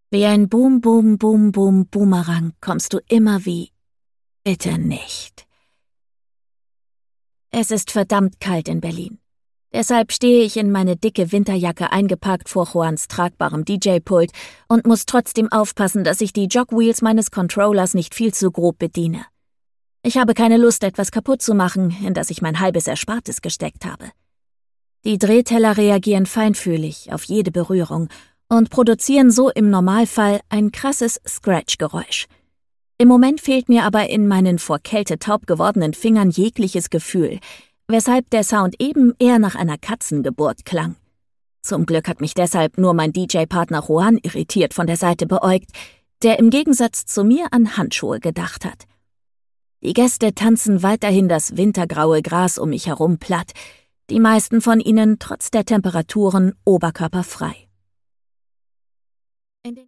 Wie ein Boom, Boom, Boom, Boom, Boomerang kommst du immer wie... Bitte nicht. Es ist verdammt kalt in Berlin. Deshalb stehe ich in meine dicke Winterjacke eingepackt vor Juans tragbarem DJ-Pult und muss trotzdem aufpassen, dass ich die Jogwheels meines Controllers nicht viel zu grob bediene. Ich habe keine Lust, etwas kaputt zu machen, in das ich mein halbes Erspartes gesteckt habe. Die Drehteller reagieren feinfühlig auf jede Berührung und produzieren so im Normalfall ein krasses Scratch-Geräusch. Im Moment fehlt mir aber in meinen vor Kälte taub gewordenen Fingern jegliches Gefühl, weshalb der Sound eben eher nach einer Katzengeburt klang. Zum Glück hat mich deshalb nur mein DJ-Partner Juan irritiert von der Seite beäugt, der im Gegensatz zu mir an Handschuhe gedacht hat. Die Gäste tanzen weiterhin das wintergraue Gras um mich herum platt, die meisten von ihnen trotz der Temperaturen oberkörperfrei.